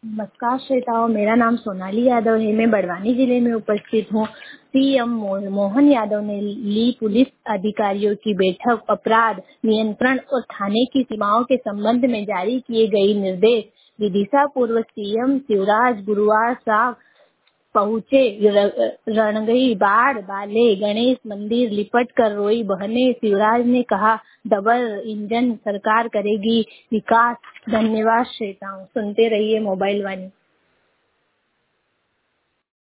नमस्कार श्रोताओं, मेरा नाम सोनाली यादव है। मैं बड़वानी जिले में उपस्थित हूँ। सीएम मोहन यादव ने ली पुलिस अधिकारियों की बैठक। अपराध नियंत्रण और थाने की सीमाओं के संबंध में जारी किए गए निर्देश। विदिशा पूर्व सीएम शिवराज गुरुवार शाम पहुंचे। रणगई बाढ़ वाले गणेश मंदिर लिपट कर रोई बहनें। शिवराज ने कहा, डबल इंजन सरकार करेगी विकास। धन्यवाद श्रोताओं, सुनते रहिए मोबाइल वाणी।